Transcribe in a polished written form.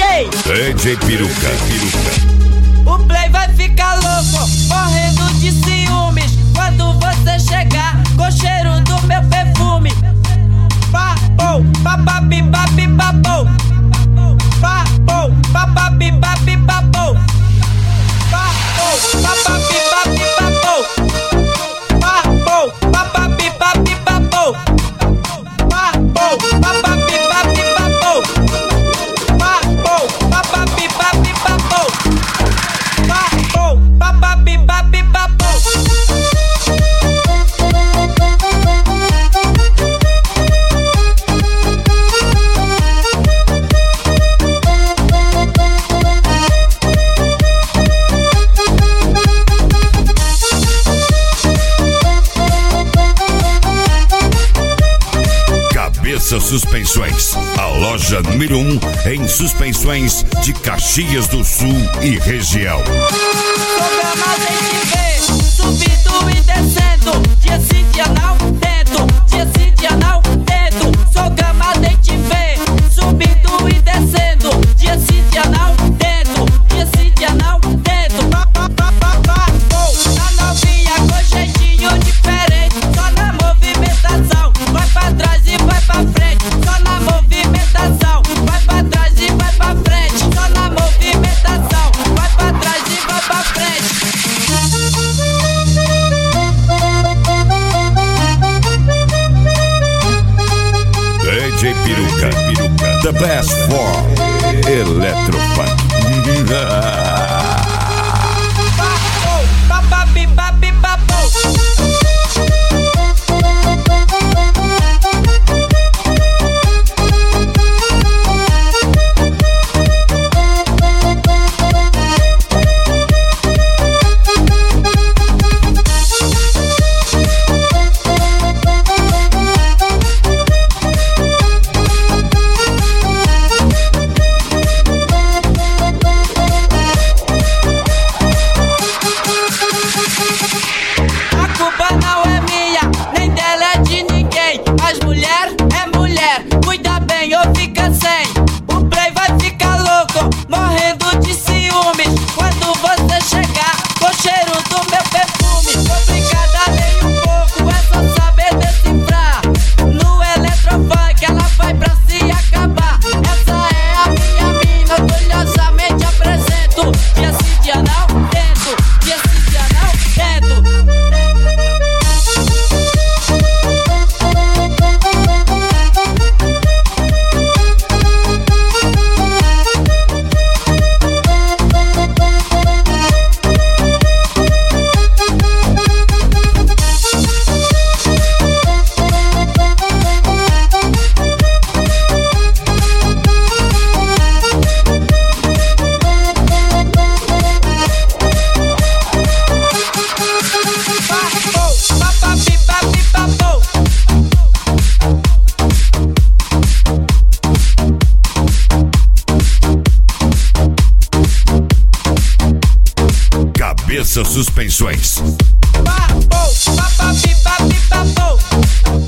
DJ Peruca. O play vai ficar louco, morrendo de ciúmes quando você chegar com o cheiro do meu perfume. Papou, papapi, papi, papou. Papou, papapi, papi, papou. Papou, papapi, papi, papou. Papou, papapi, papi, papou. Papou, papapi, papi, papou. Papou, papapi, papi, papou. Papou, papapi, papi, papou. Cabeça Suspensões, a loja número 1 em suspensões de Caxias do Sul e região. Programa tem que ver, subindo e descendo, dia sim, dia não, dentro, dia sim, dia não, dentro. Programa tem que ver, subindo e descendo, dia sim, dia não, dentro, dia sim, dia não, dentro. Na novinha com jeitinho diferente, só na movimentação, vai pra trás e vai pra frente, só na movimentação, vai pra trás e vai pra frente, só na movimentação, vai pra trás e vai pra frente. DJ Peruca, the best for Electrofunk. Papou, papapi, papi, papou. A culpa não é minha, nem dela é de ninguém. As mulher é mulher, cuida bem ou fica sem. O play vai ficar louco, morrendo de ciúmes quando você chegar com o cheiro do meu perfume. Complicada nem um pouco, é só saber decifrar. No Electrofunk ela vai pra se acabar. Essa é a minha mina, orgulhosamente apresento. Dia sim, dia não, dentro, dia sim, dia não, dentro. Papou, papapi, papi, papou. Cabeça Suspensões. Papou, papapi, papi, papou.